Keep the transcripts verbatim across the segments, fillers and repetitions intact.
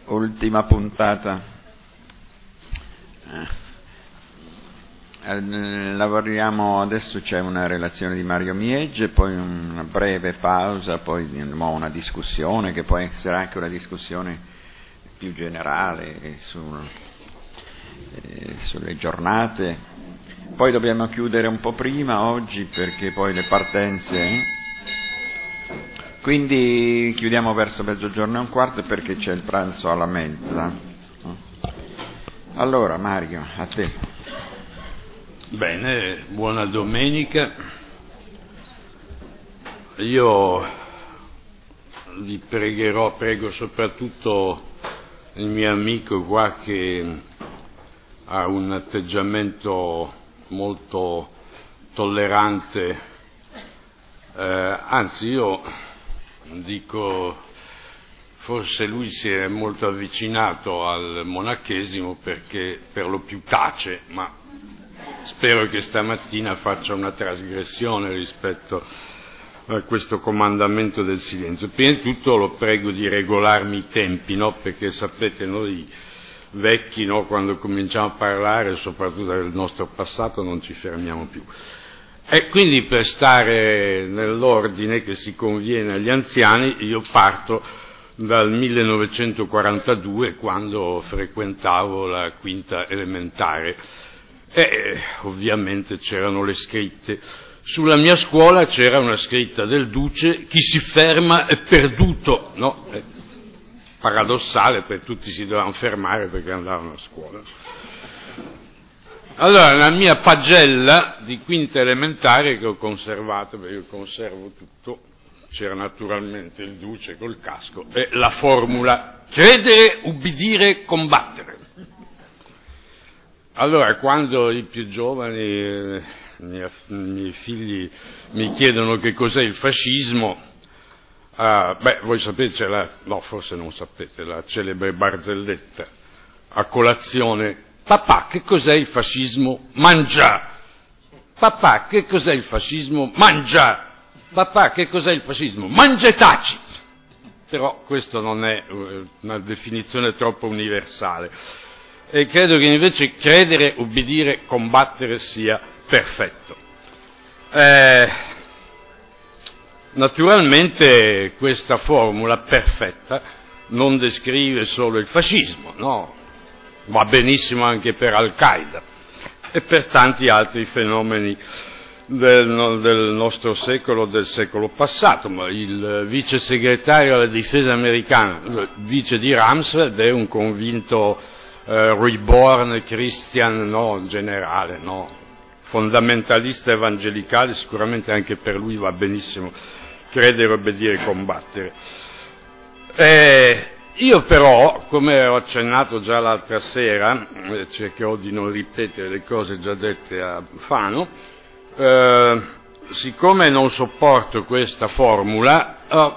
ultima puntata. Eh. Lavoriamo adesso, c'è una relazione di Mario Miegge, poi una breve pausa, poi una discussione che poi sarà anche una discussione più generale su, eh, sulle giornate. Poi dobbiamo chiudere un po' prima oggi perché poi le partenze, eh? Quindi chiudiamo verso mezzogiorno e un quarto perché c'è il pranzo alla mezza. Allora Mario, a te. Bene, buona domenica. Io vi pregherò, prego soprattutto il mio amico qua che ha un atteggiamento molto tollerante, eh, anzi io dico forse lui si è molto avvicinato al monachesimo perché per lo più tace, ma spero che stamattina faccia una trasgressione rispetto a questo comandamento del silenzio. Prima di tutto lo prego di regolarmi i tempi, no? Perché sapete noi vecchi, no? Quando cominciamo a parlare, soprattutto del nostro passato, non ci fermiamo più. E quindi per stare nell'ordine che si conviene agli anziani, io parto dal millenovecentoquarantadue, quando frequentavo la quinta elementare. E ovviamente c'erano le scritte. Sulla mia scuola c'era una scritta del Duce: chi si ferma è perduto, no? È paradossale, perché tutti si dovevano fermare perché andavano a scuola. Allora, la mia pagella di quinta elementare che ho conservato, perché io conservo tutto, c'era naturalmente il Duce col casco e la formula: credere, ubbidire, combattere. Allora, quando i più giovani, eh, i miei, miei figli, mi chiedono che cos'è il fascismo, eh, beh, voi sapete, c'è la, no, forse non sapete, la celebre barzelletta a colazione: papà, che cos'è il fascismo? Mangia! Papà, che cos'è il fascismo? Mangia! Papà, che cos'è il fascismo? Mangia e taci! Però questo non è una definizione troppo universale. E credo che invece credere, ubbidire, combattere sia perfetto. Eh, naturalmente questa formula perfetta non descrive solo il fascismo, no? Va benissimo anche per Al-Qaeda e per tanti altri fenomeni del, del nostro secolo, del secolo passato. Ma il vice segretario alla difesa americana, vice di Rumsfeld, è un convinto Uh, reborn Christian, no, generale, no, fondamentalista evangelicale, sicuramente anche per lui va benissimo credere, obbedire, combattere. Eh, io però, come ho accennato già l'altra sera, eh, cercherò di non ripetere le cose già dette a Fano, eh, siccome non sopporto questa formula, oh,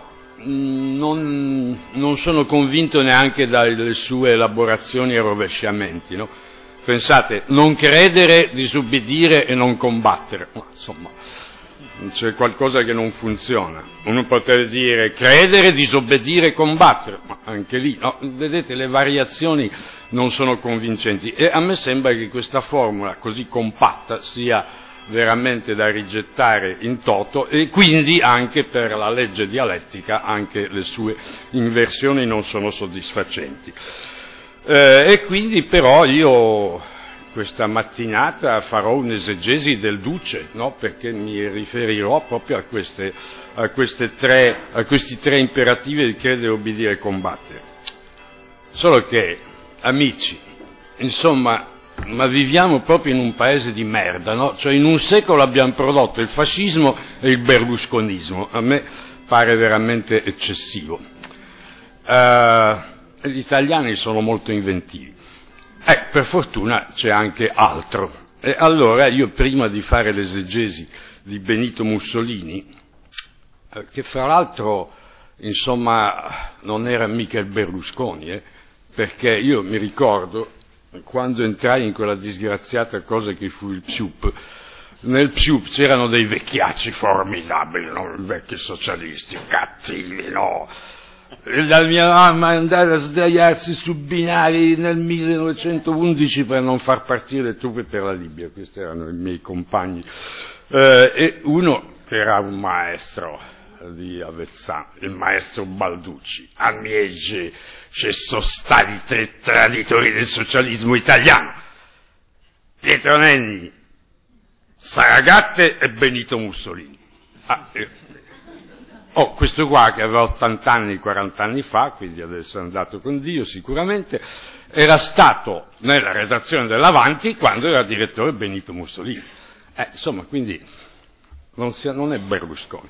Non, non sono convinto neanche dalle sue elaborazioni e rovesciamenti, no? Pensate, non credere, disubbidire e non combattere, ma insomma c'è qualcosa che non funziona. Uno potrebbe dire credere, disobbedire e combattere, ma anche lì, no? Vedete, le variazioni non sono convincenti e a me sembra che questa formula così compatta sia veramente da rigettare in toto, e quindi anche per la legge dialettica anche le sue inversioni non sono soddisfacenti. Eh, e quindi però io questa mattinata farò un'esegesi del Duce, no? Perché mi riferirò proprio a queste, a queste tre, a questi tre imperativi di credere, obbedire e combattere. Solo che, amici, insomma, ma viviamo proprio in un paese di merda, no? Cioè in un secolo abbiamo prodotto il fascismo e il berlusconismo, a me pare veramente eccessivo. Uh, gli italiani sono molto inventivi, eh, per fortuna c'è anche altro, e allora io prima di fare l'esegesi di Benito Mussolini, eh, che fra l'altro insomma non era mica il Berlusconi, eh, perché io mi ricordo quando entrai in quella disgraziata cosa che fu il P S U P, nel P S U P c'erano dei vecchiacci formidabili, no? Vecchi socialisti, cattivi, no? La mia mamma è andata a sdraiarsi su binari nel millenovecentoundici per non far partire le truppe per la Libia, questi erano i miei compagni. Eh, e uno che era un maestro di Avezzano, il maestro Balducci, a Miege ci sono stati tre traditori del socialismo italiano, Pietro Nenni, Saragatte e Benito Mussolini. Ah, eh. Oh, questo qua che aveva ottanta anni, quaranta anni fa, quindi adesso è andato con Dio sicuramente, era stato nella redazione dell'Avanti quando era direttore Benito Mussolini. Eh, insomma, quindi non, sia, non è Berlusconi.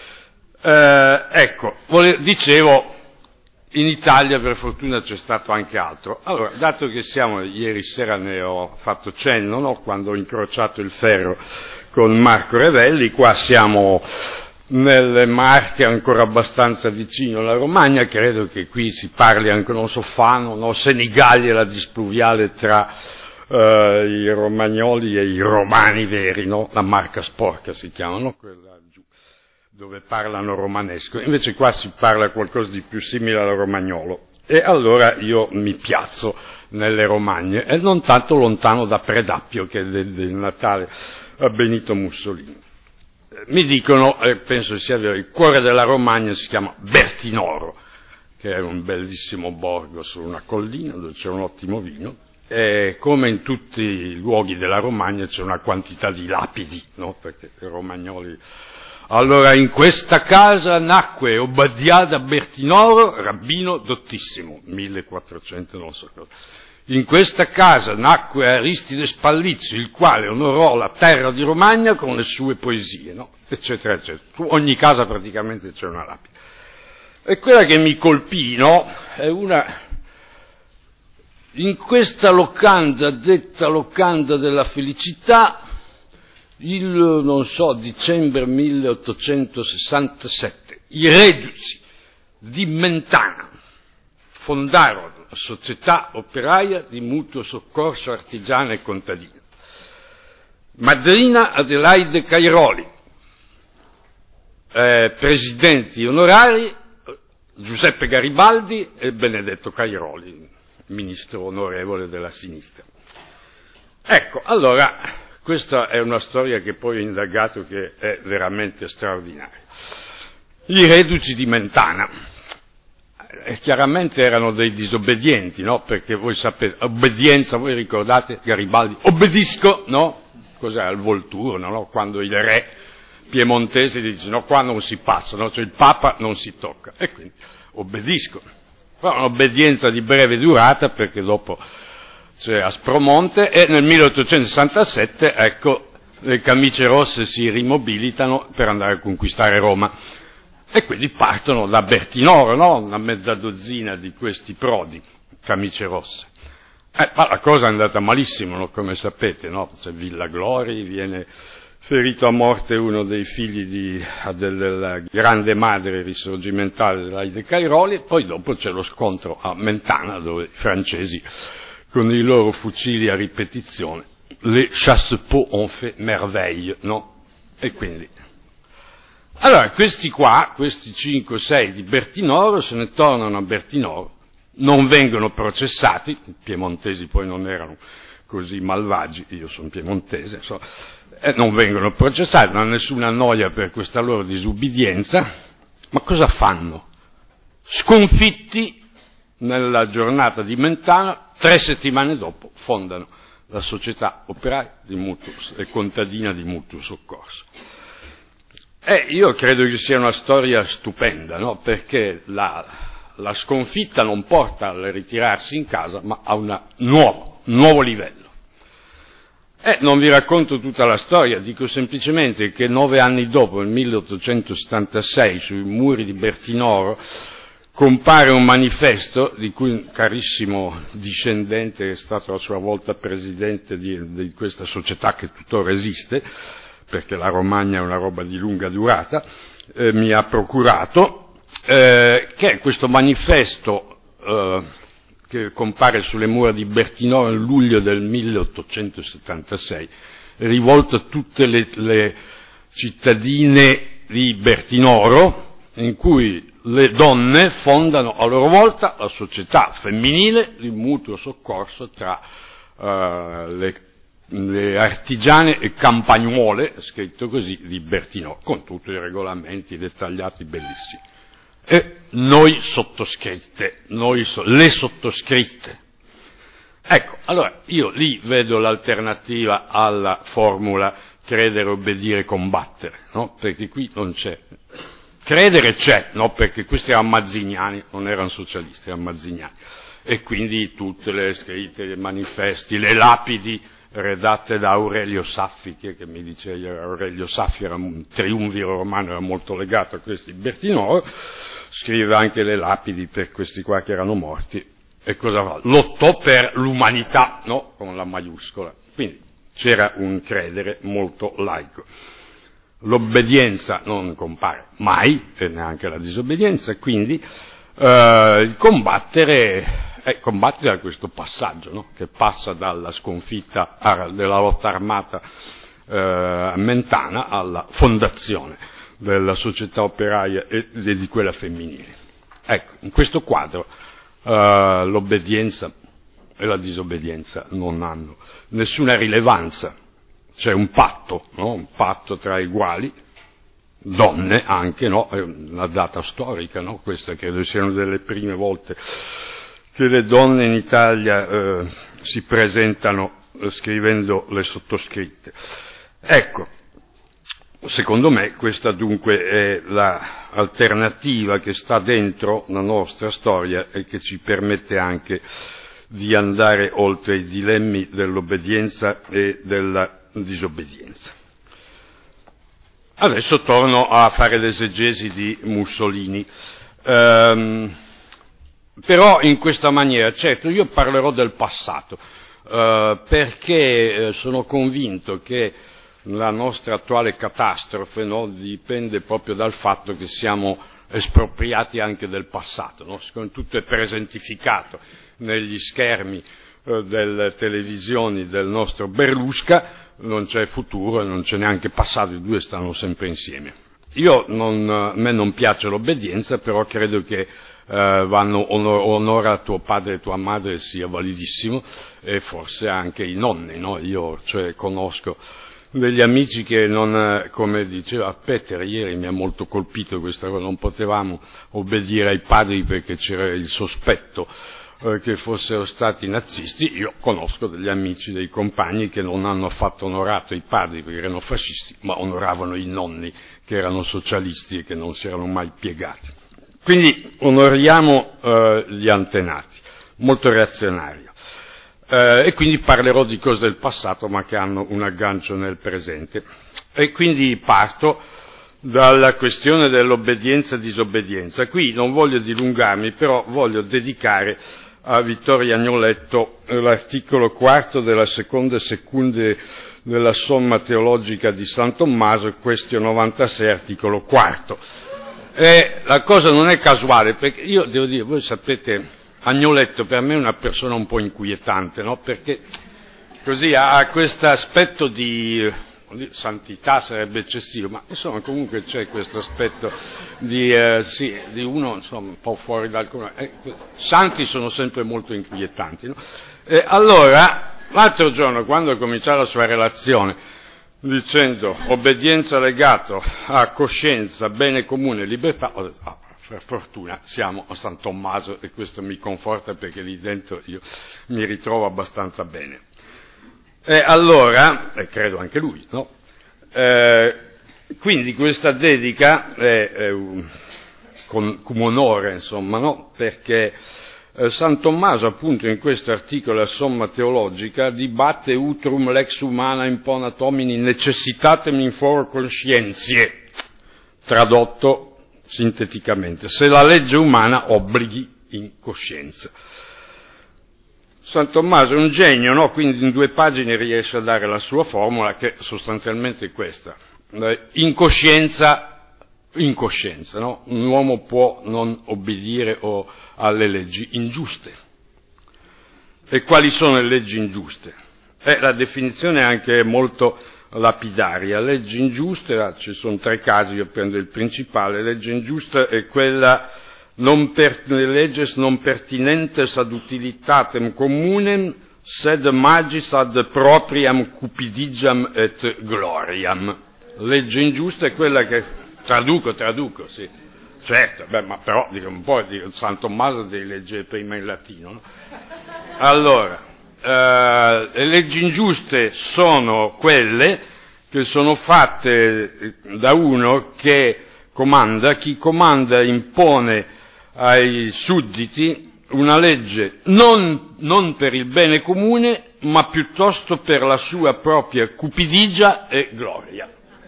Eh, ecco, vole, dicevo, in Italia per fortuna c'è stato anche altro. Allora, dato che siamo, ieri sera ne ho fatto cenno, no? Quando ho incrociato il ferro con Marco Revelli, qua siamo nelle Marche ancora abbastanza vicino alla Romagna, credo che qui si parli anche, non so, Fano, no? Senigallia, la displuviale tra eh, i romagnoli e i romani veri, no? La Marca sporca si chiama, no? Quella giù, dove parlano romanesco, invece qua si parla qualcosa di più simile al romagnolo. E allora io mi piazzo nelle Romagne, e non tanto lontano da Predappio, che è del, del Natale a Benito Mussolini. Mi dicono, e penso sia vero, il cuore della Romagna si chiama Bertinoro, che è un bellissimo borgo su una collina dove c'è un ottimo vino, e come in tutti i luoghi della Romagna c'è una quantità di lapidi, no? Perché i romagnoli... Allora, in questa casa nacque Obbadia da Bertinoro, rabbino dottissimo, millequattrocento non so cosa. In questa casa nacque Aristide Spallizio, il quale onorò la terra di Romagna con le sue poesie, no? Eccetera, eccetera. Su ogni casa praticamente c'è una lapide. E quella che mi colpì, no? È una... In questa locanda, detta locanda della felicità, il, non so, dicembre milleottocentosessantasette, i reduci di Mentana fondarono la società operaia di mutuo soccorso artigiana e contadina. Madrina Adelaide Cairoli, eh, presidenti onorari Giuseppe Garibaldi e Benedetto Cairoli, ministro onorevole della sinistra. Ecco, allora, questa è una storia che poi ho indagato, che è veramente straordinaria. I reduci di Mentana, eh, chiaramente erano dei disobbedienti, no? Perché voi sapete, obbedienza, voi ricordate Garibaldi, obbedisco, no? Cos'era il Volturno, no? Quando il re piemontese dice, no, qua non si passa, no? Cioè il Papa non si tocca, e quindi obbedisco. Però un'obbedienza di breve durata, perché dopo c'è Aspromonte, e nel milleottocentosessantasette, ecco, le camicie rosse si rimobilitano per andare a conquistare Roma. E quindi partono da Bertinoro, no? Una mezza dozzina di questi prodi, camicie rosse. Eh, ma la cosa è andata malissimo, no? Come sapete, no? C'è Villa Glori, viene ferito a morte uno dei figli di, della grande madre risorgimentale dell'Aide Cairoli, e poi dopo c'è lo scontro a Mentana, dove i francesi, con i loro fucili a ripetizione, les chassepot ont fait merveille, no? E quindi... Allora, questi qua, questi cinque o sei di Bertinoro, se ne tornano a Bertinoro, non vengono processati, i piemontesi poi non erano così malvagi, io sono piemontese, so, e non vengono processati, non hanno nessuna noia per questa loro disubbidienza, ma cosa fanno? Sconfitti nella giornata di Mentana, tre settimane dopo fondano la società operaia di mutuo e contadina di mutuo soccorso. E io credo che sia una storia stupenda, no? Perché la, la sconfitta non porta al ritirarsi in casa, ma a un nuovo, nuovo livello. E non vi racconto tutta la storia, dico semplicemente che nove anni dopo, nel milleottocentosettantasei, sui muri di Bertinoro, compare un manifesto di cui un carissimo discendente, che è stato a sua volta presidente di, di questa società che tuttora esiste, perché la Romagna è una roba di lunga durata, eh, mi ha procurato, eh, che è questo manifesto eh, che compare sulle mura di Bertinoro nel luglio del milleottocentosettantasei, rivolto a tutte le, le cittadine di Bertinoro, in cui le donne fondano a loro volta la società femminile, il mutuo soccorso tra uh, le, le artigiane e campagnuole, scritto così, di Bertinaud, con tutti i regolamenti dettagliati bellissimi. E noi sottoscritte, noi so, le sottoscritte. Ecco, allora io lì vedo l'alternativa alla formula credere, obbedire, combattere, no? Perché qui non c'è. Credere c'è, no? Perché questi erano mazziniani, non erano socialisti, erano mazziniani. E quindi tutte le scritte, i manifesti, le lapidi redatte da Aurelio Saffi, che, che mi diceva Aurelio Saffi era un triumviro romano, era molto legato a questi Bertinaud, scrive anche le lapidi per questi qua che erano morti. E cosa fa? Lottò per l'umanità, no? Con la maiuscola. Quindi c'era un credere molto laico. L'obbedienza non compare mai, e neanche la disobbedienza, quindi eh, il combattere, eh, combattere a questo passaggio, no? Che passa dalla sconfitta della lotta armata eh, mentana alla fondazione della società operaia e di quella femminile. Ecco, in questo quadro Uh, l'obbedienza e la disobbedienza non hanno nessuna rilevanza. C'è un patto, no? Un patto tra uguali, donne anche, no? È una data storica, no? Questa credo siano delle prime volte che le donne in Italia eh, si presentano eh, scrivendo le sottoscritte. Ecco, secondo me questa dunque è l'alternativa che sta dentro la nostra storia e che ci permette anche di andare oltre i dilemmi dell'obbedienza e della disobbedienza. Adesso torno a fare l'esegesi di Mussolini, ehm, però in questa maniera. Certo, io parlerò del passato, eh, perché sono convinto che la nostra attuale catastrofe, no, dipende proprio dal fatto che siamo espropriati anche del passato, no? Siccome tutto è presentificato negli schermi eh, delle televisioni del nostro Berlusca, non c'è futuro e non c'è neanche passato, i due stanno sempre insieme. Io non, a me non piace l'obbedienza, però credo che eh, vanno onor, onora a tuo padre e tua madre sia validissimo, e forse anche i nonni, no? Io cioè conosco degli amici che non, come diceva Peter ieri, mi ha molto colpito questa cosa, non potevamo obbedire ai padri perché c'era il sospetto eh, che fossero stati nazisti. Io conosco degli amici, dei compagni che non hanno affatto onorato i padri perché erano fascisti, ma onoravano i nonni che erano socialisti e che non si erano mai piegati. Quindi onoriamo eh, gli antenati, molto reazionario. Eh, e quindi parlerò di cose del passato ma che hanno un aggancio nel presente. E quindi parto dalla questione dell'obbedienza e disobbedienza. Qui non voglio dilungarmi, però voglio dedicare a Vittorio Agnoletto l'articolo quarto della seconda secunde della Somma Teologica di San Tommaso, Question novantasei, articolo quarto. E la cosa non è casuale, perché io devo dire, voi sapete, Agnoletto per me è una persona un po' inquietante, no? Perché così ha questo aspetto di, di santità, sarebbe eccessivo, ma insomma comunque c'è questo aspetto di, eh, sì, di uno insomma un po' fuori dal comune. Eh, santi sono sempre molto inquietanti, no? E allora, l'altro giorno, quando ha cominciato la sua relazione dicendo obbedienza legato a coscienza, bene comune, libertà, ho detto, ah, per fortuna siamo a San Tommaso e questo mi conforta perché lì dentro io mi ritrovo abbastanza bene. E allora, e credo anche lui, no? Eh, quindi questa dedica è, è un, con, con onore, insomma, no? Perché eh, San Tommaso appunto in questo articolo della Somma Teologica dibatte utrum lex humana imponat homini necessitatem in foro conscientie, tradotto sinteticamente, se la legge umana obblighi in coscienza. San Tommaso è un genio, no? Quindi in due pagine riesce a dare la sua formula, che sostanzialmente è questa: in coscienza, in coscienza, no? Un uomo può non obbedire o alle leggi ingiuste. E quali sono le leggi ingiuste? Eh, la definizione è anche molto lapidaria. Legge ingiusta, ci sono tre casi, io prendo il principale. Legge ingiusta è quella non per, leges non pertinentes ad utilitatem communem, sed magis ad propriam cupidigiam et gloriam. Legge ingiusta è quella che, traduco, traduco, sì, certo, beh, ma però dico un po', dico, San Tommaso devi leggere prima in latino, no? Allora, eh, le leggi ingiuste sono quelle che sono fatte da uno che comanda, chi comanda impone ai sudditi una legge non, non per il bene comune, ma piuttosto per la sua propria cupidigia e gloria.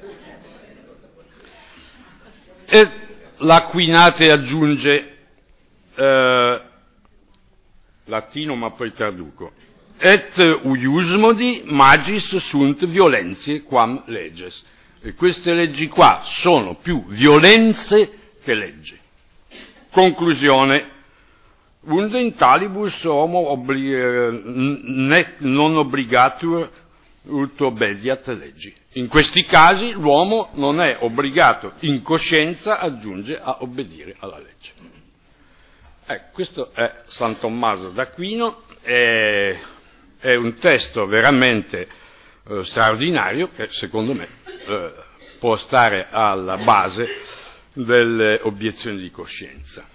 E l'Aquinate aggiunge, eh, latino ma poi traduco, et uiusmodi magis sunt violentiae quam leges. E queste leggi qua sono più violenze che leggi. Conclusione. Und in talibus homo obli, net non obligatur ut obediat leggi. In questi casi l'uomo non è obbligato in coscienza a giungere a obbedire alla legge. Ecco, questo è San Tommaso d'Aquino, è, è un testo veramente eh, straordinario che secondo me eh, può stare alla base delle obiezioni di coscienza.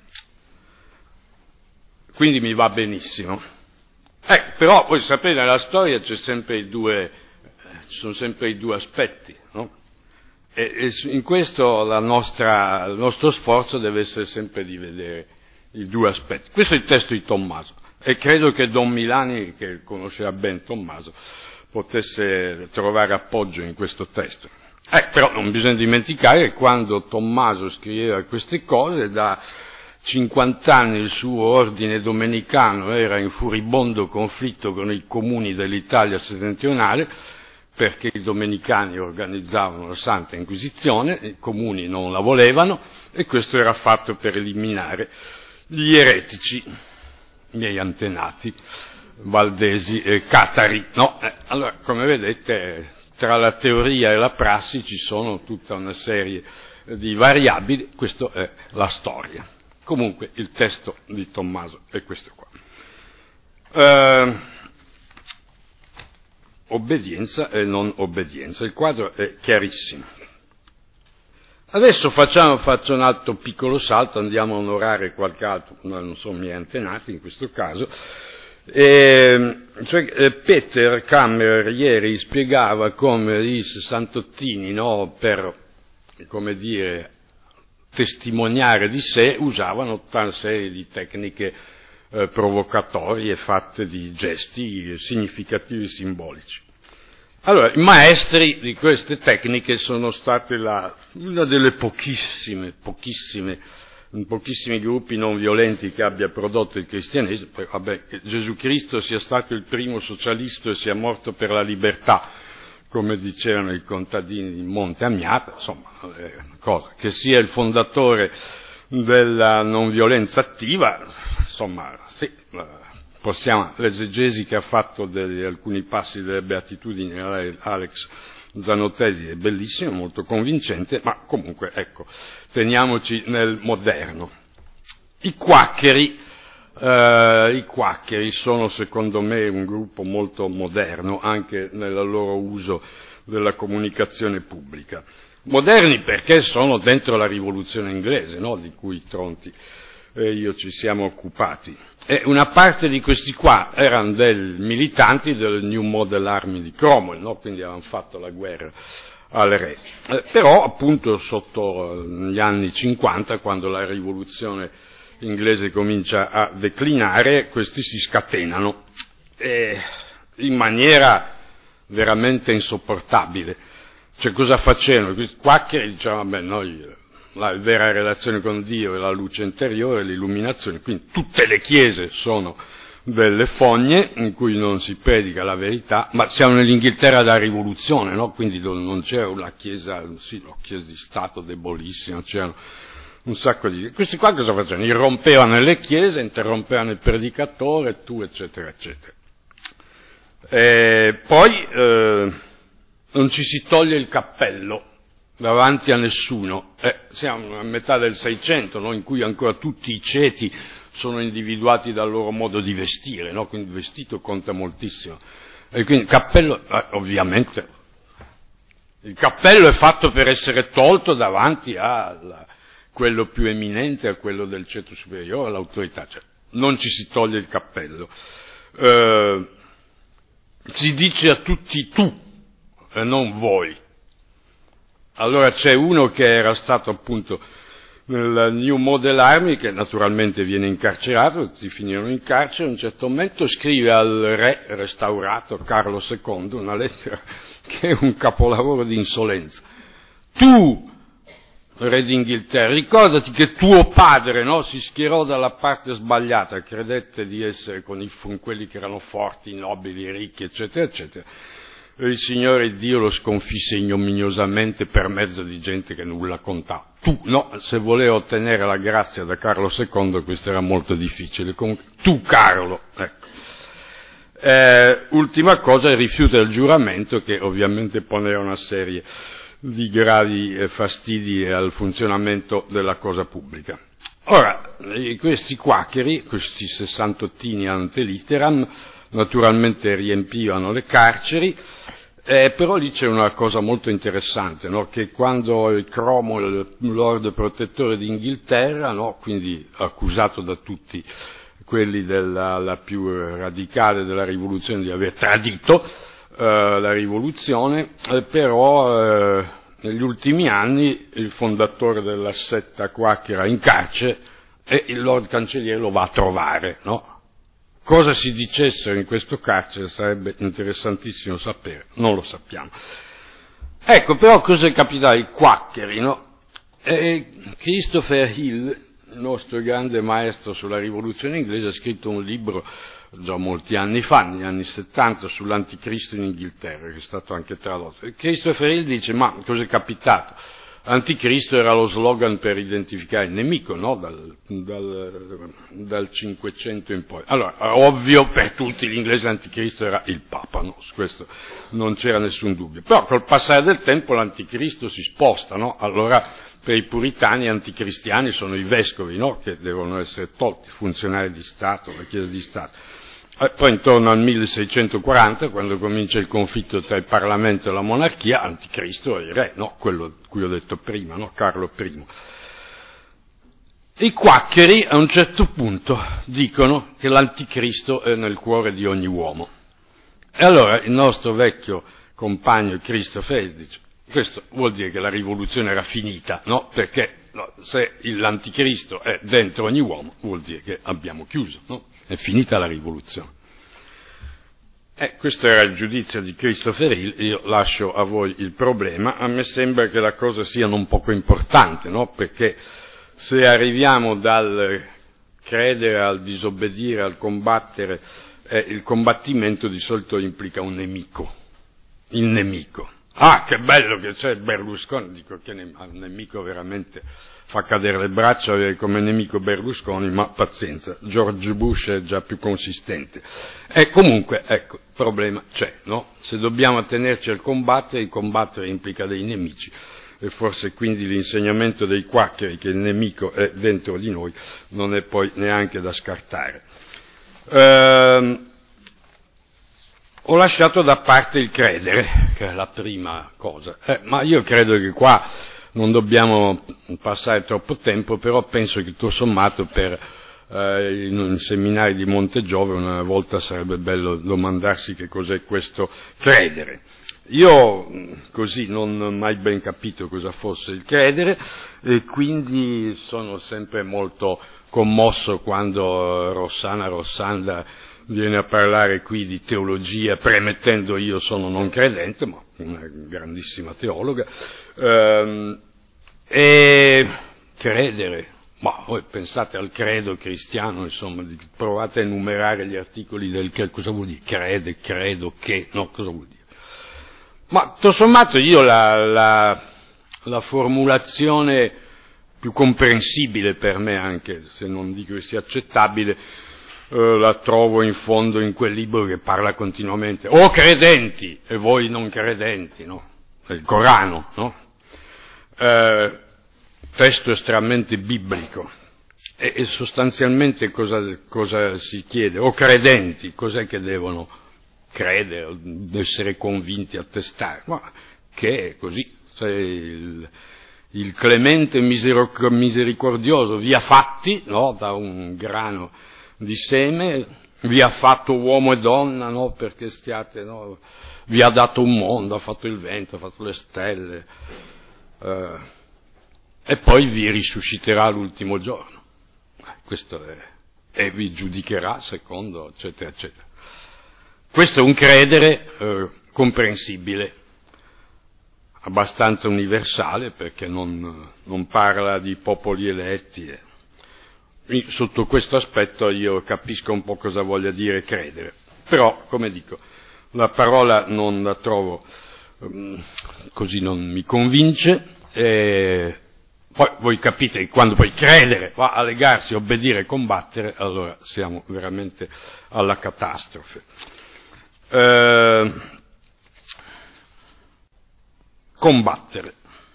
Quindi mi va benissimo. Eh, però voi sapete, nella storia c'è sempre i due, eh, ci sono sempre i due aspetti, no? E, e in questo la nostra, il nostro sforzo deve essere sempre di vedere i due aspetti. Questo è il testo di Tommaso e credo che Don Milani, che conosceva ben Tommaso, potesse trovare appoggio in questo testo. Eh, però non bisogna dimenticare che quando Tommaso scriveva queste cose, da cinquanta anni il suo ordine domenicano era in furibondo conflitto con i comuni dell'Italia settentrionale, perché i domenicani organizzavano la Santa Inquisizione, i comuni non la volevano, e questo era fatto per eliminare gli eretici, i miei antenati, valdesi e catari. No? Eh, allora, come vedete, tra la teoria e la prassi ci sono tutta una serie di variabili, questa è la storia. Comunque il testo di Tommaso è questo qua. Eh, obbedienza e non obbedienza, il quadro è chiarissimo. Adesso facciamo, faccio un altro piccolo salto, andiamo a onorare qualche altro, non sono miei antenati in questo caso. Eh, cioè, eh, Peter Kammerer ieri spiegava come i sessantottini, no, per, come dire, testimoniare di sé, usavano tutta una serie di tecniche eh, provocatorie fatte di gesti significativi e simbolici. Allora, i maestri di queste tecniche sono stati la, una delle pochissime, pochissime, pochissimi gruppi non violenti che abbia prodotto il cristianesimo. Poi, vabbè, che Gesù Cristo sia stato il primo socialista e sia morto per la libertà, come dicevano i contadini di Monte Amiata, insomma, è una cosa. Che sia il fondatore della non violenza attiva, insomma, sì, possiamo, l'esegesi che ha fatto degli, alcuni passi delle beatitudini Alex Zanotelli è bellissimo, molto convincente, ma comunque, ecco, teniamoci nel moderno. I quaccheri, eh, i quaccheri sono secondo me un gruppo molto moderno anche nel loro uso della comunicazione pubblica. Moderni perché sono dentro la rivoluzione inglese, no? Di cui Tronti e io ci siamo occupati. E una parte di questi qua erano dei militanti del New Model Army di Cromwell, no? Quindi avevano fatto la guerra al re. Eh, però appunto sotto gli anni cinquanta, quando la rivoluzione inglese comincia a declinare, questi si scatenano e in maniera veramente insopportabile. Cioè, cosa facevano? Questi quaccheri dicevano, vabbè, noi la vera relazione con Dio è la luce interiore, l'illuminazione, quindi tutte le chiese sono delle fogne in cui non si predica la verità, ma siamo nell'Inghilterra della rivoluzione, no? Quindi non c'era una chiesa, sì, una chiesa di Stato debolissima, c'erano un sacco di... Questi qua cosa facevano? Irrompevano nelle chiese, interrompevano il predicatore, tu, eccetera, eccetera. E poi, eh, non ci si toglie il cappello davanti a nessuno. Eh, siamo a metà del Seicento, no? In cui ancora tutti i ceti sono individuati dal loro modo di vestire, no? Quindi il vestito conta moltissimo. E quindi il cappello, eh, ovviamente, il cappello è fatto per essere tolto davanti a quello più eminente, a quello del ceto superiore, all'autorità. Cioè, non ci si toglie il cappello. Eh, si dice a tutti tu e non voi. Allora c'è uno che era stato appunto nel New Model Army, che naturalmente viene incarcerato, tutti finirono in carcere, a un certo momento scrive al re restaurato Carlo secondo una lettera che è un capolavoro di insolenza. Tu, re d'Inghilterra, ricordati che tuo padre, no, si schierò dalla parte sbagliata, credette di essere con, i, con quelli che erano forti, nobili, ricchi, eccetera, eccetera. Il Signore Dio lo sconfisse ignominiosamente per mezzo di gente che nulla contava. Tu, no, se volevo ottenere la grazia da Carlo secondo, questo era molto difficile. Comunque, tu, Carlo, ecco. Eh, ultima cosa, rifiuta il giuramento, che ovviamente poneva una serie di gravi fastidi al funzionamento della cosa pubblica. Ora, questi quaccheri, questi sessantottini ante litteram, naturalmente riempivano le carceri, eh, però lì c'è una cosa molto interessante, no? Che quando il Cromwell, il Lord Protettore d'Inghilterra, no? Quindi accusato da tutti quelli della la più radicale della rivoluzione di aver tradito eh, la rivoluzione, eh, però eh, negli ultimi anni il fondatore della setta quacchera in carcere e il Lord Cancelliere lo va a trovare, no? Cosa si dicessero in questo carcere sarebbe interessantissimo sapere, non lo sappiamo. Ecco, però cosa è capitato ai quaccheri, no? E Christopher Hill, il nostro grande maestro sulla rivoluzione inglese, ha scritto un libro già molti anni fa, negli anni settanta, sull'anticristo in Inghilterra, che è stato anche tradotto. E Christopher Hill dice, ma cosa è capitato? Anticristo era lo slogan per identificare il nemico, no? Dal, dal, dal Cinquecento in poi. Allora, ovvio per tutti gli inglesi l'anticristo era il Papa, no? Su questo non c'era nessun dubbio. Però col passare del tempo l'anticristo si sposta, no? Allora per i puritani anticristiani sono i vescovi, no? Che devono essere tolti, funzionari di Stato, la Chiesa di Stato. E poi intorno al milleseicentoquaranta, quando comincia il conflitto tra il Parlamento e la monarchia, Anticristo è il re, no? Quello di cui ho detto prima, no? Carlo primo. I quaccheri a un certo punto dicono che l'Anticristo è nel cuore di ogni uomo. E allora il nostro vecchio compagno Christopher dice, questo vuol dire che la rivoluzione era finita, no? Perché no, se l'Anticristo è dentro ogni uomo, vuol dire che abbiamo chiuso, no? È finita la rivoluzione. Eh, questo era il giudizio di Christopher Hill, io lascio a voi il problema, a me sembra che la cosa sia non poco importante, no? Perché se arriviamo dal credere al disobbedire, al combattere, eh, il combattimento di solito implica un nemico, il nemico. Ah, che bello che c'è Berlusconi, dico che ne- al nemico veramente fa cadere le braccia avere come nemico Berlusconi, ma pazienza, George Bush è già più consistente. E comunque, ecco, il problema c'è, no? Se dobbiamo attenerci al combattere, il combattere implica dei nemici, e forse quindi l'insegnamento dei quaccheri che il nemico è dentro di noi non è poi neanche da scartare. Ehm, Ho lasciato da parte il credere, che è la prima cosa, eh, ma io credo che qua non dobbiamo passare troppo tempo, però penso che tutto sommato per eh, in un seminario di Montegiove una volta sarebbe bello domandarsi che cos'è questo credere. Io così non ho mai ben capito cosa fosse il credere e quindi sono sempre molto commosso quando Rossana Rossanda viene a parlare qui di teologia, premettendo io sono non credente, ma una grandissima teologa, ehm, e credere, ma voi pensate al credo cristiano, insomma, provate a enumerare gli articoli del credo, cosa vuol dire? Crede, credo, che, no, cosa vuol dire? Ma tutto sommato io la, la, la formulazione più comprensibile per me, anche se non dico che sia accettabile, eh, la trovo in fondo in quel libro che parla continuamente, o credenti e voi non credenti, no? Il Corano, no? Eh, testo estremamente biblico. E, e sostanzialmente cosa, cosa si chiede? O credenti, cos'è che devono credere, essere convinti, attestare? Ma che è così, cioè il, il clemente misericordioso vi ha fatti, no, da un grano di seme, vi ha fatto uomo e donna, no, perché stiate, no, vi ha dato un mondo, ha fatto il vento, ha fatto le stelle, eh, e poi vi risusciterà l'ultimo giorno. Questo è, e vi giudicherà secondo, eccetera, eccetera. Questo è un credere eh, comprensibile, abbastanza universale, perché non, non parla di popoli eletti. E sotto questo aspetto io capisco un po' cosa voglia dire credere. Però, come dico, la parola non la trovo, um, così non mi convince, e poi voi capite che quando poi credere va a legarsi, obbedire e combattere, allora siamo veramente alla catastrofe. Eh, combattere.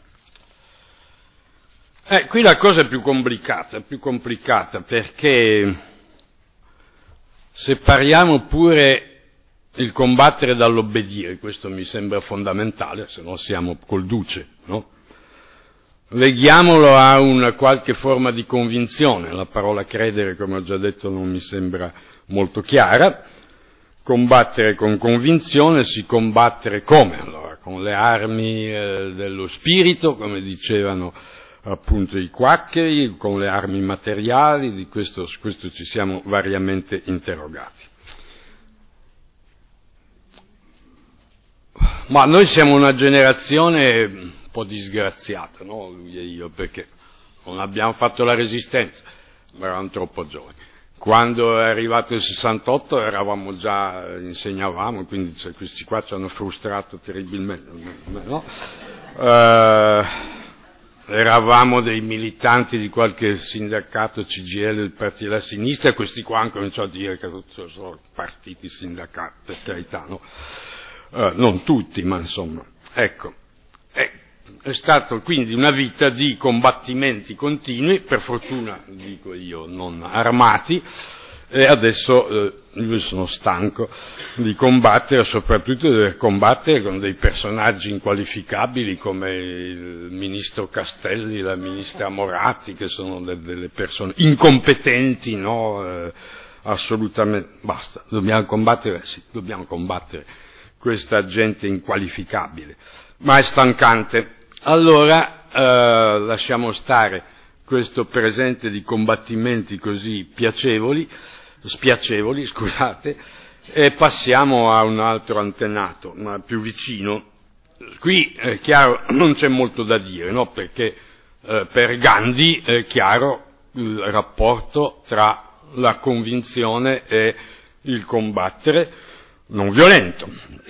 Eh, qui la cosa è più complicata, è più complicata perché separiamo pure il combattere dall'obbedire, questo mi sembra fondamentale, se no siamo col duce, no? Leghiamolo a una qualche forma di convinzione, la parola credere, come ho già detto, non mi sembra molto chiara. Combattere con convinzione, si combattere come? Allora, con le armi eh, dello spirito, come dicevano appunto i quaccheri, con le armi materiali, di questo, su questo ci siamo variamente interrogati. Ma noi siamo una generazione un po' disgraziata, no? Lui e io, perché non abbiamo fatto la resistenza, ma eravamo troppo giovani. Quando è arrivato il sessantotto eravamo già, insegnavamo, quindi cioè, questi qua ci hanno frustrato terribilmente, no? Eh, eravamo dei militanti di qualche sindacato C G I L del partito della sinistra, e questi qua hanno cominciato a dire che sono partiti sindacati, per carità, no? Eh, non tutti, ma insomma, ecco. Eh, È stato quindi una vita di combattimenti continui, per fortuna, dico io, non armati, e adesso eh, io sono stanco di combattere, soprattutto di dover combattere con dei personaggi inqualificabili come il ministro Castelli, la ministra Moratti, che sono de- delle persone incompetenti, no? Eh, assolutamente, basta, dobbiamo combattere, sì, dobbiamo combattere questa gente inqualificabile, ma è stancante. Allora eh, lasciamo stare questo presente di combattimenti così piacevoli, spiacevoli, scusate, e passiamo a un altro antenato, ma più vicino. Qui è chiaro, non c'è molto da dire, no? Perché eh, per Gandhi è chiaro il rapporto tra la convinzione e il combattere non violento,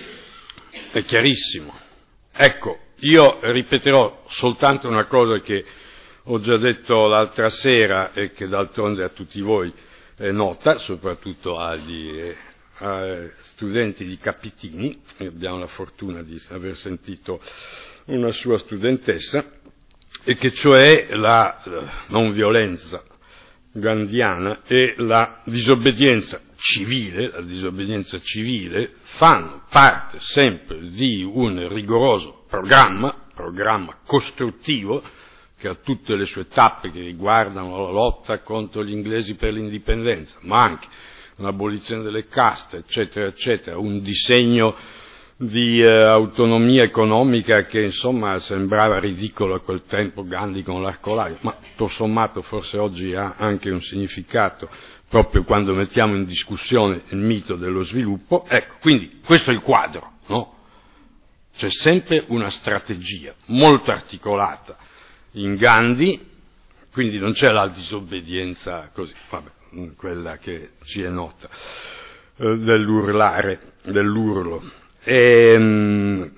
è chiarissimo. Ecco, io ripeterò soltanto una cosa che ho già detto l'altra sera e che d'altronde a tutti voi è nota, soprattutto agli eh, ai studenti di Capitini, e abbiamo la fortuna di aver sentito una sua studentessa, e che cioè la eh, non violenza gandhiana e la disobbedienza civile, la disobbedienza civile, fanno parte sempre di un rigoroso programma, programma costruttivo, che ha tutte le sue tappe che riguardano la lotta contro gli inglesi per l'indipendenza, ma anche l'abolizione delle caste, eccetera, eccetera, un disegno di eh, autonomia economica che insomma sembrava ridicolo a quel tempo, Gandhi con l'arcolaio, ma tutto sommato forse oggi ha anche un significato proprio quando mettiamo in discussione il mito dello sviluppo. Ecco, quindi questo è il quadro, no? C'è sempre una strategia molto articolata in Gandhi, quindi non c'è la disobbedienza così, vabbè, quella che ci è nota, eh, dell'urlare, dell'urlo. E,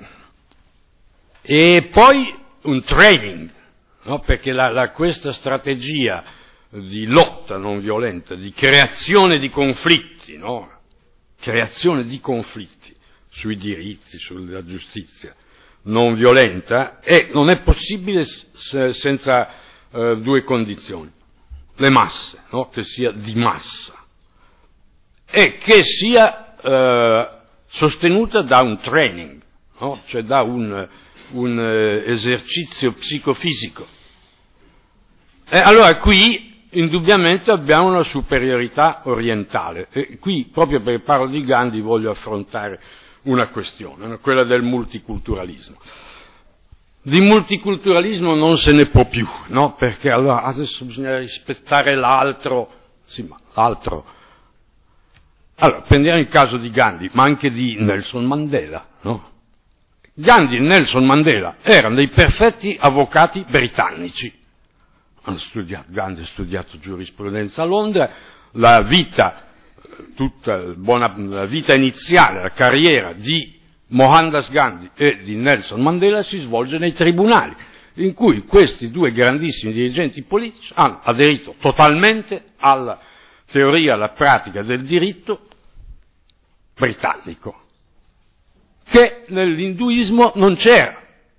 e poi un training, no? Perché la, la, questa strategia di lotta non violenta, di creazione di conflitti, no? Creazione di conflitti sui diritti, sulla giustizia non violenta, e non è possibile se, senza eh, due condizioni: le masse, no? Che sia di massa e che sia eh, sostenuta da un training, no? Cioè da un, un eh, esercizio psicofisico. E allora qui indubbiamente abbiamo una superiorità orientale, e qui, proprio perché parlo di Gandhi, voglio affrontare una questione, no? Quella del multiculturalismo. Di multiculturalismo non se ne può più, no? Perché allora adesso bisogna rispettare l'altro, sì, ma l'altro. Allora, prendiamo il caso di Gandhi, ma anche di Nelson Mandela, no? Gandhi e Nelson Mandela erano dei perfetti avvocati britannici. Hanno studiato, Gandhi ha studiato giurisprudenza a Londra, la vita, tutta buona, la vita iniziale, la carriera di Mohandas Gandhi e di Nelson Mandela si svolge nei tribunali, in cui questi due grandissimi dirigenti politici hanno aderito totalmente alla teoria, alla pratica del diritto britannico, che nell'induismo non c'era.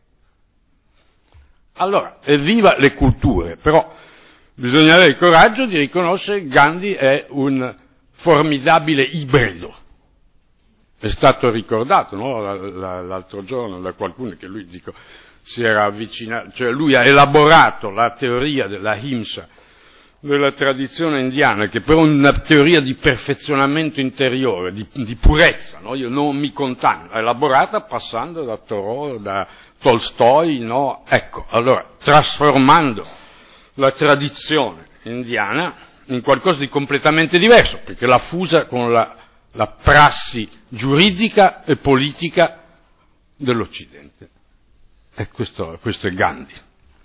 Allora, evviva le culture, però bisogna avere il coraggio di riconoscere che Gandhi è un formidabile ibrido. È stato ricordato, no? L'altro giorno da qualcuno che lui, dico, si era avvicinato, cioè lui ha elaborato la teoria della Himsa, della tradizione indiana, che però è una teoria di perfezionamento interiore, di, di purezza, no? Io non mi contanno, elaborata passando da Thoreau, da Tolstoi, no? Ecco, allora, trasformando la tradizione indiana in qualcosa di completamente diverso, perché l'ha fusa con la, la prassi giuridica e politica dell'Occidente. E questo, questo è Gandhi.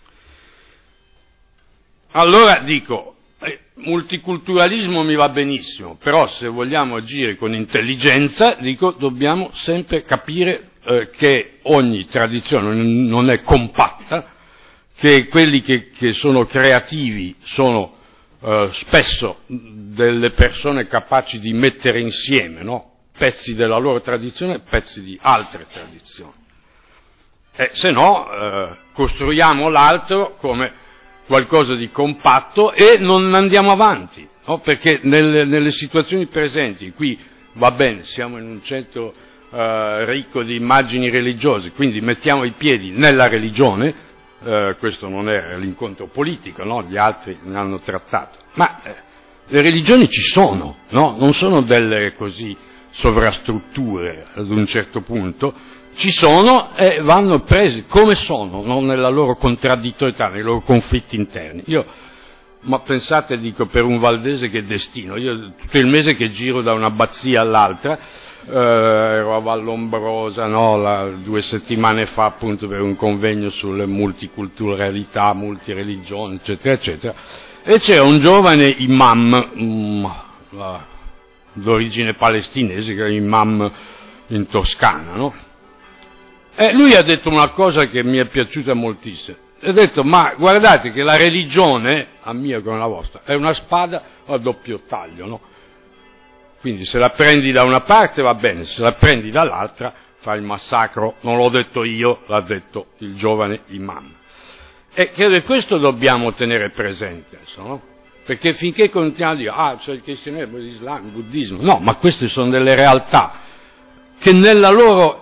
Allora dico, eh, multiculturalismo mi va benissimo, però se vogliamo agire con intelligenza, dico, dobbiamo sempre capire eh, che ogni tradizione non è compatta, che quelli che, che sono creativi sono eh, spesso delle persone capaci di mettere insieme, no? Pezzi della loro tradizione e pezzi di altre tradizioni. E se no eh, costruiamo l'altro come qualcosa di compatto e non andiamo avanti, no? Perché nelle, nelle situazioni presenti, qui va bene, siamo in un centro eh, ricco di immagini religiose, quindi mettiamo i piedi nella religione, eh, questo non è l'incontro politico, no? Gli altri ne hanno trattato, ma eh, le religioni ci sono, no? Non sono delle così sovrastrutture ad un certo punto, ci sono e vanno presi come sono, non nella loro contraddittorietà, nei loro conflitti interni. Io, ma pensate, dico, per un valdese che destino, io tutto il mese che giro da un'abbazia all'altra, eh, ero a Vallombrosa, no, la, due settimane fa appunto per un convegno sulle multiculturalità, multireligioni, eccetera, eccetera, e c'era un giovane imam, mm, la, d'origine palestinese, che era imam in Toscana, no? E lui ha detto una cosa che mi è piaciuta moltissimo. Ha detto, ma guardate che la religione, a mia come la vostra, è una spada a doppio taglio, no? Quindi se la prendi da una parte va bene, se la prendi dall'altra fai il massacro. Non l'ho detto io, l'ha detto il giovane imam. E credo che questo dobbiamo tenere presente, no? Perché finché continuiamo a dire, ah, c'è il cristianesimo, l'Islam, il buddismo, no, ma queste sono delle realtà che nella loro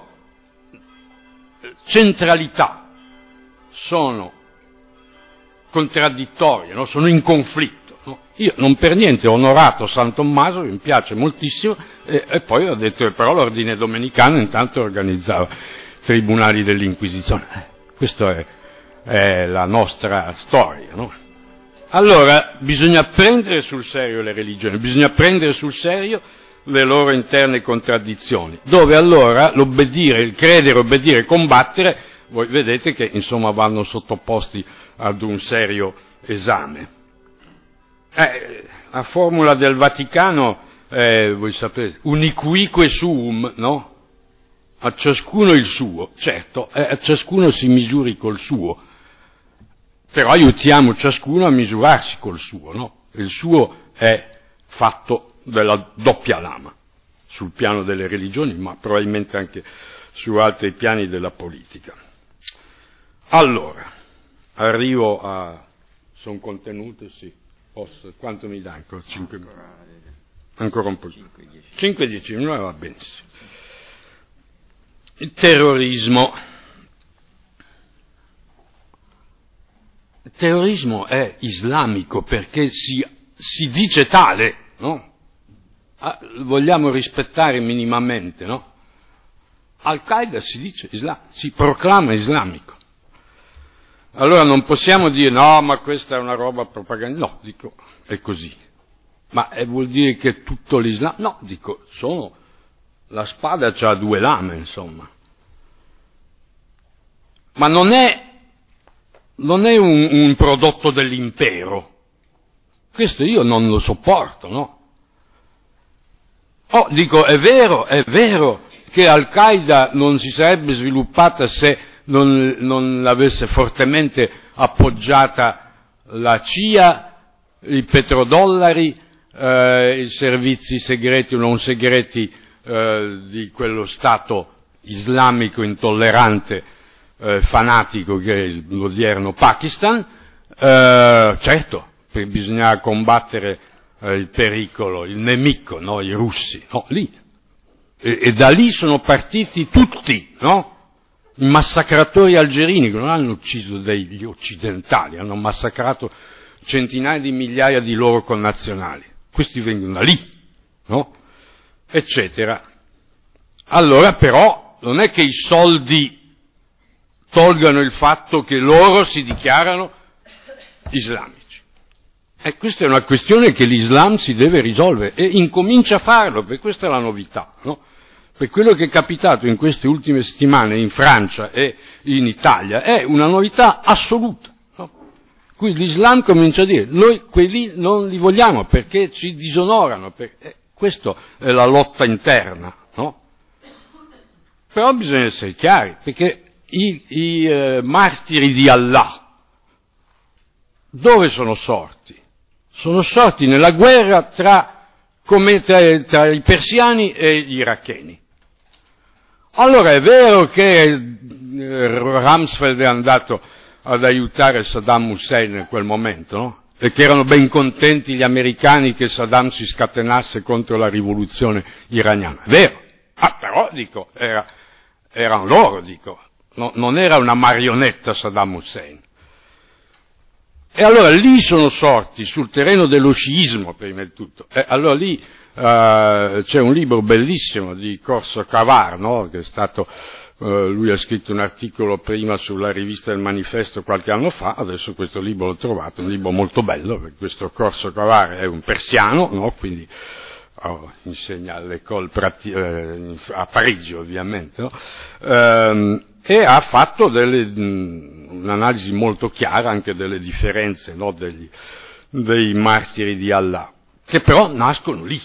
centralità sono contraddittorie, no? Sono in conflitto. No? Io non per niente ho onorato San Tommaso, mi piace moltissimo, e, e poi ho detto che però l'ordine domenicano intanto organizzava tribunali dell'Inquisizione. Eh, questa è, è la nostra storia, no? Allora bisogna prendere sul serio le religioni, bisogna prendere sul serio le loro interne contraddizioni, dove allora l'obbedire, il credere, obbedire, combattere, voi vedete che insomma vanno sottoposti ad un serio esame. Eh, la formula del Vaticano, eh, voi sapete, unicuique suum, no? A ciascuno il suo, certo, eh, a ciascuno si misuri col suo, però aiutiamo ciascuno a misurarsi col suo, no? Il suo è fatto della doppia lama, sul piano delle religioni, ma probabilmente anche su altri piani della politica. Allora, arrivo a... sono contenute, sì, posso, quanto mi dà ancora? cinque Ancora un po'. cinque dieci minuti, va benissimo. Il terrorismo. Il terrorismo è islamico perché si, si dice tale, no? Ah, vogliamo rispettare minimamente, no? Al-Qaeda si dice islam, si proclama islamico. Allora non possiamo dire no, ma questa è una roba propaganda. No, dico, è così. Ma eh, vuol dire che tutto l'Islam? No, dico, sono, la spada c'ha due lame, insomma. Ma non è, non è un, un prodotto dell'impero. Questo io non lo sopporto, no? Oh, dico, è vero, è vero che Al-Qaeda non si sarebbe sviluppata se non, non l'avesse fortemente appoggiata la C I A, i petrodollari, eh, i servizi segreti o non segreti eh, di quello Stato islamico intollerante, eh, fanatico che è l'odierno Pakistan. Eh, certo, perché bisognava combattere eh, il pericolo, il nemico, no? I russi, no? Lì. E, e da lì sono partiti tutti, no? I massacratori algerini, che non hanno ucciso degli occidentali, hanno massacrato centinaia di migliaia di loro connazionali. Questi vengono da lì, no? Eccetera. Allora però non è che i soldi tolgano il fatto che loro si dichiarano islamici. E questa è una questione che l'Islam si deve risolvere e incomincia a farlo, perché questa è la novità, no? Per quello che è capitato in queste ultime settimane in Francia e in Italia è una novità assoluta. No? Qui l'Islam comincia a dire, noi quelli non li vogliamo perché ci disonorano, perché, eh, questa è la lotta interna, no? Però bisogna essere chiari, perché i, i eh, martiri di Allah, dove sono sorti? Sono sorti nella guerra tra, come, tra, tra i persiani e gli iracheni. Allora è vero che Rumsfeld è andato ad aiutare Saddam Hussein in quel momento, no? E che erano ben contenti gli americani che Saddam si scatenasse contro la rivoluzione iraniana. È vero. Ah, però, dico, era, erano loro, dico. No, non era una marionetta Saddam Hussein. E allora lì sono sorti, sul terreno dello sciismo, prima di tutto. E allora lì uh, c'è un libro bellissimo di Corso Cavar, no? Che è stato, uh, lui ha scritto un articolo prima sulla rivista del Manifesto qualche anno fa, adesso questo libro l'ho trovato, un libro molto bello, perché questo Corso Cavar è un persiano, no? Quindi oh, insegna all'école prati- eh, a Parigi ovviamente, no? Ehm, e ha fatto delle, mh, un'analisi molto chiara anche delle differenze, no, degli, dei martiri di Allah, che però nascono lì.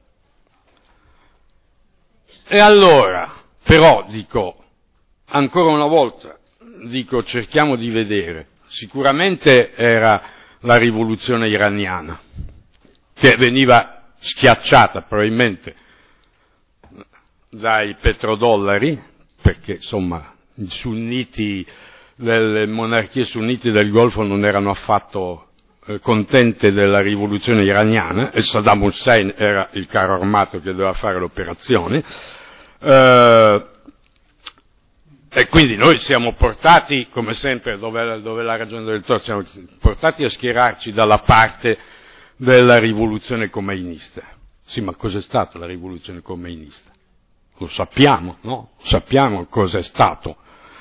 E allora, però, dico, ancora una volta, dico, cerchiamo di vedere, sicuramente era la rivoluzione iraniana, che veniva schiacciata probabilmente dai petrodollari, perché insomma i sunniti, le monarchie sunnite del Golfo non erano affatto eh, contente della rivoluzione iraniana e Saddam Hussein era il carro armato che doveva fare l'operazione, eh, e quindi noi siamo portati, come sempre, dove, dove la ragione del torto, siamo portati a schierarci dalla parte della rivoluzione khomeinista. Sì, ma cos'è stata la rivoluzione khomeinista? Lo sappiamo, no? Sappiamo cos'è stato.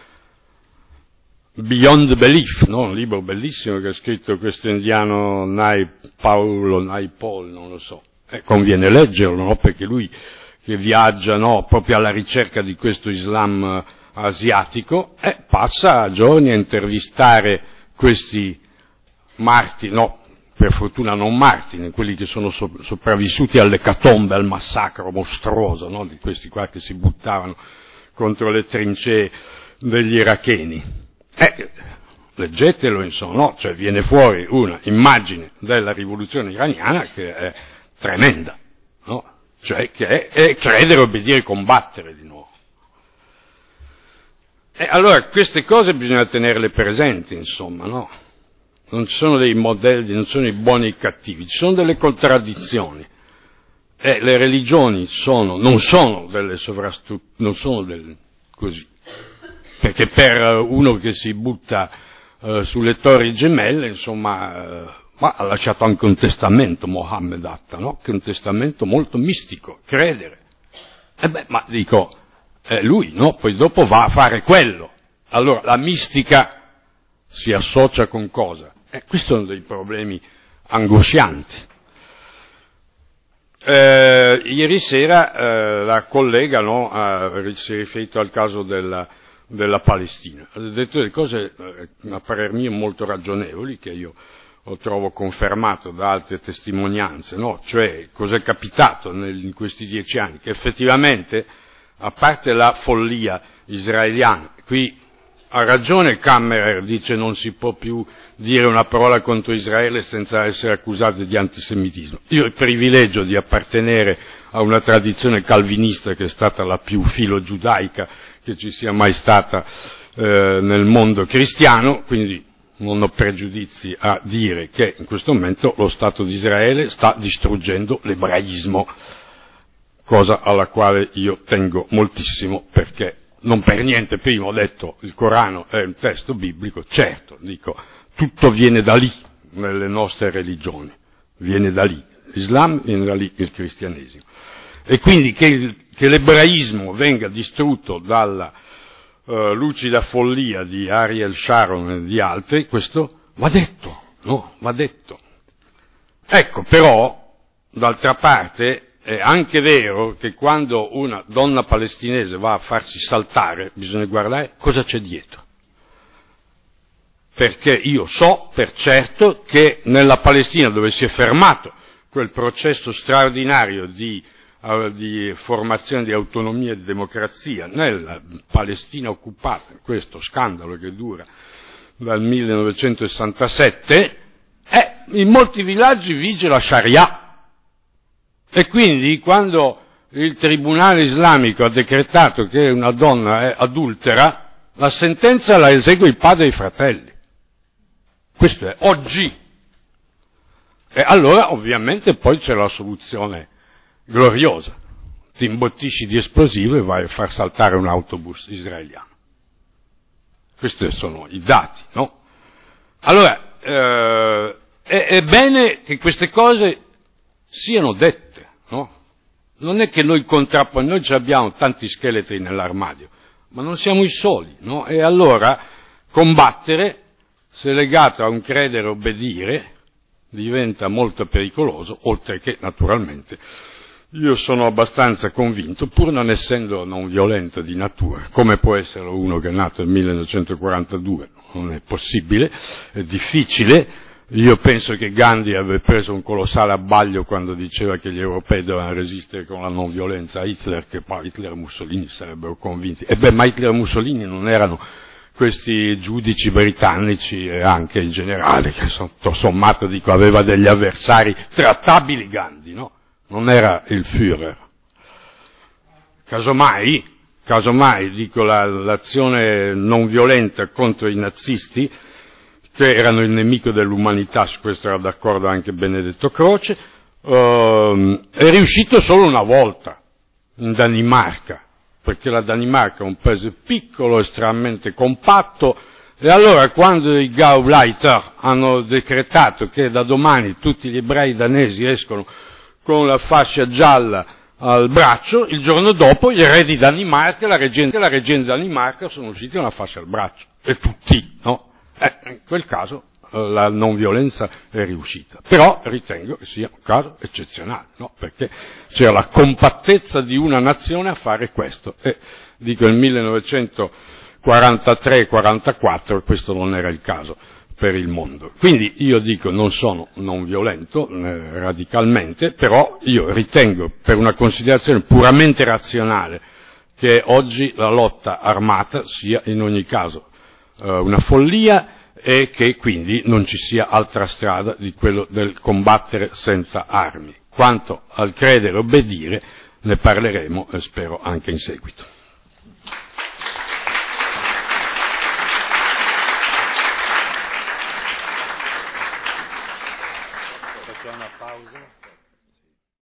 Beyond Belief, no? Un libro bellissimo che ha scritto questo indiano Nai Paolo, Nai Paul, non lo so. Eh, conviene leggerlo, no? Perché lui che viaggia, no, proprio alla ricerca di questo Islam asiatico, eh, passa giorni a intervistare questi martiri, no, per fortuna non martiri, quelli che sono so- sopravvissuti all'ecatombe, al massacro mostruoso, no, di questi qua che si buttavano contro le trincee degli iracheni. Eh, leggetelo, insomma, no? Cioè viene fuori una immagine della rivoluzione iraniana che è tremenda, no? Cioè che è, è credere, obbedire, combattere di nuovo. E allora queste cose bisogna tenerle presenti, insomma, no? Non ci sono dei modelli, non sono i buoni e i cattivi, ci sono delle contraddizioni. E le religioni sono, non sono delle sovrastrutture, non sono del, così. Perché per uno che si butta eh, sulle torri gemelle, insomma, eh, ma ha lasciato anche un testamento, Mohammed Atta, no? Che è un testamento molto mistico, credere. E beh, ma dico, eh, lui, no? Poi dopo va a fare quello. Allora, la mistica si associa con cosa? E questi sono dei problemi angoscianti. Eh, ieri sera eh, la collega, no, ha, si è riferito al caso della, della Palestina. Ha detto delle cose, eh, a parer mio, molto ragionevoli, che io lo trovo confermato da altre testimonianze, no? Cioè, cos'è capitato nel, in questi dieci anni? Che effettivamente, a parte la follia israeliana, qui ha ragione Kammerer, dice non si può più dire una parola contro Israele senza essere accusati di antisemitismo. Io ho il privilegio di appartenere a una tradizione calvinista che è stata la più filo-giudaica che ci sia mai stata eh, nel mondo cristiano, quindi non ho pregiudizi a dire che in questo momento lo Stato di Israele sta distruggendo l'ebraismo, cosa alla quale io tengo moltissimo, perché non per niente prima ho detto il Corano è un testo biblico, certo, dico, tutto viene da lì nelle nostre religioni, viene da lì, l'Islam viene da lì, il cristianesimo. E quindi che, il, che l'ebraismo venga distrutto dalla uh, lucida follia di Ariel Sharon e di altri, questo va detto, no? Va detto. Ecco, però, d'altra parte, è anche vero che quando una donna palestinese va a farsi saltare, bisogna guardare cosa c'è dietro. Perché io so per certo che nella Palestina, dove si è fermato quel processo straordinario di, uh, di formazione di autonomia e di democrazia, nella Palestina occupata, questo scandalo che dura dal millenovecentosessantasette, eh, in molti villaggi vige la Sharia. E quindi quando il Tribunale Islamico ha decretato che una donna è adultera, la sentenza la esegue il padre e i fratelli. Questo è oggi. E allora ovviamente poi c'è la soluzione gloriosa. Ti imbottisci di esplosivo e vai a far saltare un autobus israeliano. Questi sono i dati, no? Allora, eh, è, è bene che queste cose siano dette, no? Non è che noi contrapponiamo, noi abbiamo tanti scheletri nell'armadio, ma non siamo i soli, no? E allora combattere, se legato a un credere e obbedire, diventa molto pericoloso, oltre che, naturalmente, io sono abbastanza convinto, pur non essendo non violento di natura, come può essere uno che è nato nel millenovecentoquarantadue, non è possibile, è difficile. Io penso che Gandhi aveva preso un colossale abbaglio quando diceva che gli europei dovevano resistere con la non violenza a Hitler, che poi Hitler e Mussolini sarebbero convinti. E beh, ma Hitler e Mussolini non erano questi giudici britannici e anche in generale, che tutto sommato dico aveva degli avversari trattabili Gandhi, no? Non era il Führer. Casomai, casomai dico la, l'azione non violenta contro i nazisti, che erano il nemico dell'umanità, su questo era d'accordo anche Benedetto Croce, ehm, è riuscito solo una volta in Danimarca, perché la Danimarca è un paese piccolo, estremamente compatto, e allora quando i Gauleiter hanno decretato che da domani tutti gli ebrei danesi escono con la fascia gialla al braccio, il giorno dopo i re di Danimarca e la regina, la regina di Danimarca sono usciti con la fascia al braccio, e tutti, no? Eh, in quel caso eh, la non violenza è riuscita, però ritengo che sia un caso eccezionale, no? Perché c'era la compattezza di una nazione a fare questo, e dico nel millenovecentoquarantatré quarantaquattro questo non era il caso per il mondo. Quindi io dico non sono non violento eh, radicalmente, però io ritengo per una considerazione puramente razionale che oggi la lotta armata sia in ogni caso una follia e che quindi non ci sia altra strada di quello del combattere senza armi. Quanto al credere e obbedire ne parleremo, e spero anche in seguito.